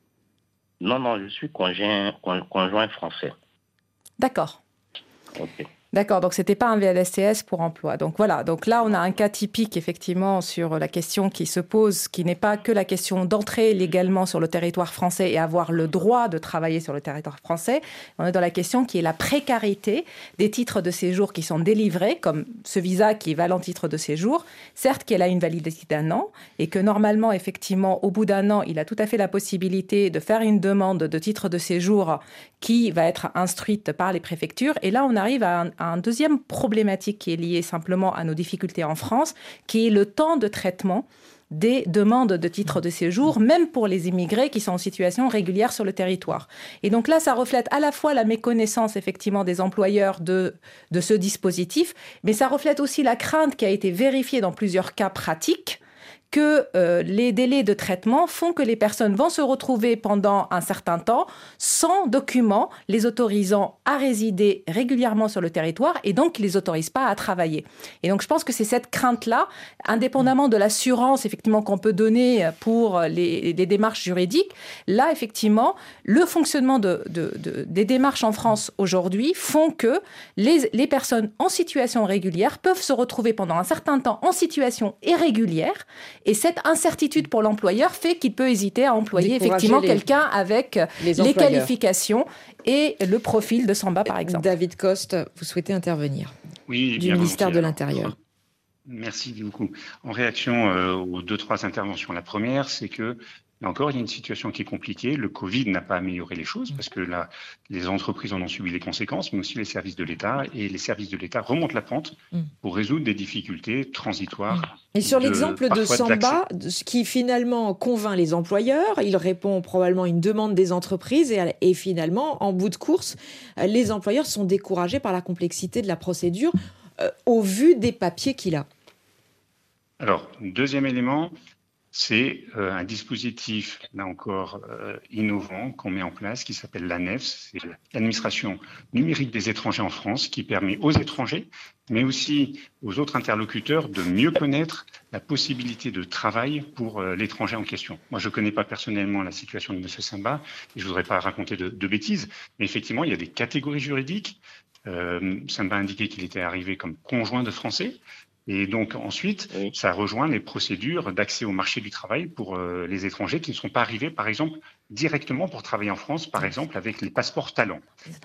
Non, non, je suis conjoint, conjoint français. D'accord. Ok. D'accord, donc c'était pas un V L S T S pour emploi. Donc voilà, donc là on a un cas typique effectivement sur la question qui se pose, qui n'est pas que la question d'entrer légalement sur le territoire français et avoir le droit de travailler sur le territoire français. On est dans la question qui est la précarité des titres de séjour qui sont délivrés, comme ce visa qui est valant titre de séjour. Certes qu'elle a une validité d'un an et que normalement effectivement au bout d'un an il a tout à fait la possibilité de faire une demande de titre de séjour qui va être instruite par les préfectures. Et là on arrive à un un deuxième problématique qui est liée simplement à nos difficultés en France, qui est le temps de traitement des demandes de titres de séjour, même pour les immigrés qui sont en situation régulière sur le territoire. Et donc là, ça reflète à la fois la méconnaissance effectivement des employeurs de, de ce dispositif, mais ça reflète aussi la crainte qui a été vérifiée dans plusieurs cas pratiques, que euh, les délais de traitement font que les personnes vont se retrouver pendant un certain temps sans documents les autorisant à résider régulièrement sur le territoire et donc qui ne les autorisent pas à travailler. Et donc je pense que c'est cette crainte-là, indépendamment de l'assurance effectivement qu'on peut donner pour les, les démarches juridiques, là effectivement le fonctionnement de, de, de, des démarches en France aujourd'hui font que les, les personnes en situation régulière peuvent se retrouver pendant un certain temps en situation irrégulière. Et cette incertitude pour l'employeur fait qu'il peut hésiter à employer effectivement les, quelqu'un avec les, les qualifications et le profil de Samba, par exemple. David Coste, vous souhaitez intervenir? Oui, du ministère de l'Intérieur. Merci beaucoup. En réaction euh, aux deux, trois interventions, la première, c'est que Et encore, il y a une situation qui est compliquée. Le Covid n'a pas amélioré les choses parce que là, les entreprises en ont subi les conséquences, mais aussi les services de l'État. Et les services de l'État remontent la pente pour résoudre des difficultés transitoires. Et sur de, l'exemple de Samba, ce qui finalement convainc les employeurs, il répond probablement à une demande des entreprises et, et finalement, en bout de course, les employeurs sont découragés par la complexité de la procédure euh, au vu des papiers qu'il a. Alors, deuxième élément, c'est euh, un dispositif, là encore, euh, innovant qu'on met en place qui s'appelle l'A N E F, c'est l'administration numérique des étrangers en France, qui permet aux étrangers, mais aussi aux autres interlocuteurs de mieux connaître la possibilité de travail pour euh, l'étranger en question. Moi, je ne connais pas personnellement la situation de M. Samba, et je ne voudrais pas raconter de, de bêtises, mais effectivement, il y a des catégories juridiques. Euh, Samba a indiqué qu'il était arrivé comme conjoint de Français. Et donc ensuite, oui. ça rejoint les procédures d'accès au marché du travail pour euh, les étrangers qui ne sont pas arrivés, par exemple, directement pour travailler en France, par exemple, avec les passeports talents.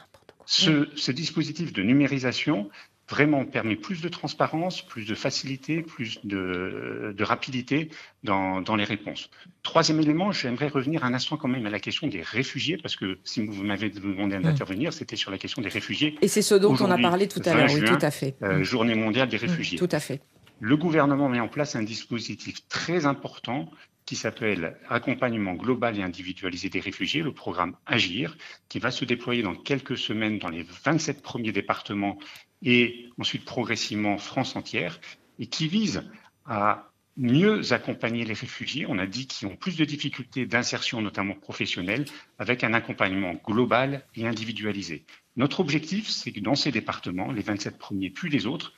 Ce, ce dispositif de numérisation vraiment permet plus de transparence, plus de facilité, plus de, de rapidité dans, dans les réponses. Troisième élément, j'aimerais revenir un instant quand même à la question des réfugiés, parce que si vous m'avez demandé d'intervenir, c'était sur la question des réfugiés. Et c'est ce dont on a parlé tout à l'heure, oui, tout à fait. Euh, Journée mondiale des réfugiés. Tout à fait. Le gouvernement met en place un dispositif très important qui s'appelle Accompagnement global et individualisé des réfugiés, le programme AGIR, qui va se déployer dans quelques semaines dans les vingt-sept premiers départements et ensuite progressivement France entière, et qui vise à mieux accompagner les réfugiés, on a dit, qui ont plus de difficultés d'insertion, notamment professionnelle, avec un accompagnement global et individualisé. Notre objectif, c'est que dans ces départements, les vingt-sept premiers puis les autres,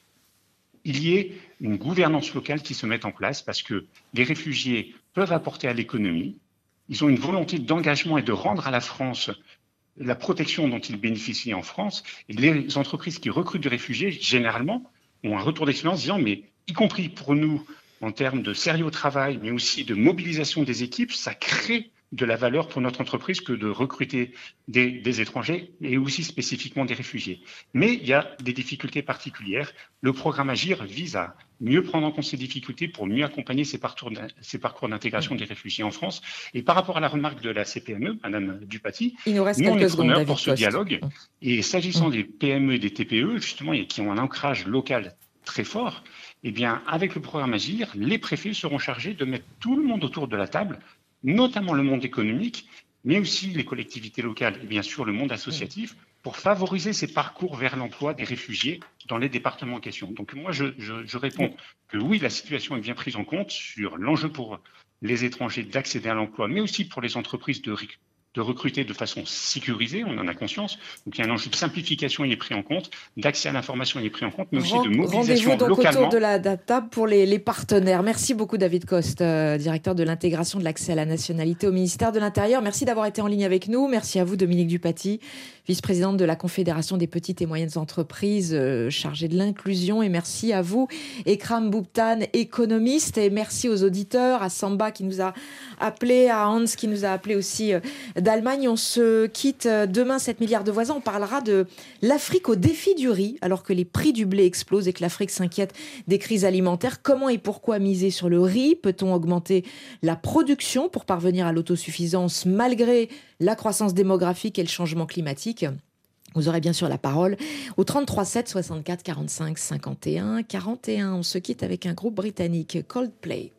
il y ait une gouvernance locale qui se mette en place parce que les réfugiés peuvent apporter à l'économie, ils ont une volonté d'engagement et de rendre à la France la protection dont ils bénéficient en France. Et les entreprises qui recrutent des réfugiés, généralement, ont un retour d'expérience disant, mais y compris pour nous, en termes de sérieux au travail, mais aussi de mobilisation des équipes, ça crée de la valeur pour notre entreprise que de recruter des, des étrangers et aussi spécifiquement des réfugiés. Mais il y a des difficultés particulières. Le programme AGIR vise à mieux prendre en compte ces difficultés pour mieux accompagner ces parcours, ces parcours d'intégration des réfugiés en France. Et par rapport à la remarque de la C P M E, Madame Dupaty, il nous reste nous, on quelques est preneurs secondes, pour ce Post. dialogue. Et s'agissant mmh. des P M E et des T P E, justement, qui ont un ancrage local très fort, eh bien, avec le programme AGIR, les préfets seront chargés de mettre tout le monde autour de la table, notamment le monde économique, mais aussi les collectivités locales et bien sûr le monde associatif, pour favoriser ces parcours vers l'emploi des réfugiés dans les départements en question. Donc moi, je, je, je réponds que oui, la situation est bien prise en compte sur l'enjeu pour les étrangers d'accéder à l'emploi, mais aussi pour les entreprises de, de recruter de façon sécurisée, on en a conscience. Donc il y a un enjeu de simplification, il est pris en compte, d'accès à l'information, il est pris en compte, mais aussi de mobilisation Rendez-vous donc localement. autour de la table pour les, les partenaires. Merci beaucoup David Coste, euh, directeur de l'intégration de l'accès à la nationalité au ministère de l'Intérieur. Merci d'avoir été en ligne avec nous. Merci à vous Dominique Dupaty, vice-présidente de la Confédération des petites et moyennes entreprises euh, chargée de l'inclusion. Et merci à vous Ekram Boubtan, économiste. Et merci aux auditeurs, à Samba qui nous a appelé, à Hans qui nous a appelé aussi euh, d'Allemagne. On se quitte demain, sept milliards de voisins. On parlera de l'Afrique au défi du riz, alors que les prix du blé explosent et que l'Afrique s'inquiète des crises alimentaires. Comment et pourquoi miser sur le riz ? Peut-on augmenter la production pour parvenir à l'autosuffisance malgré la croissance démographique et le changement climatique ? Vous aurez bien sûr la parole au trente-trois sept soixante-quatre quarante-cinq cinquante et un quarante et un. On se quitte avec un groupe britannique, Coldplay.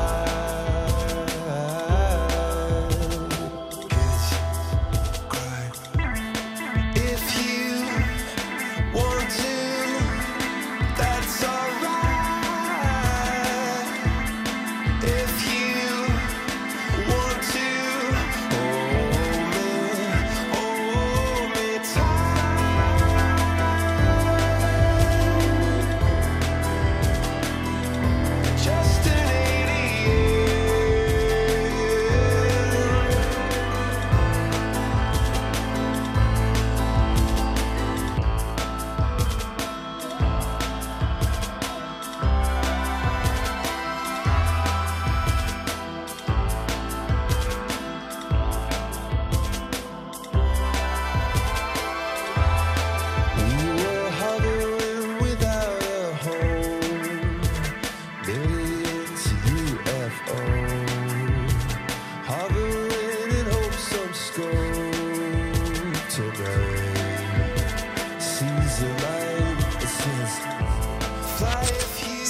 Cry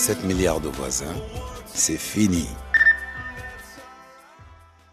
sept milliards de voisins, c'est fini.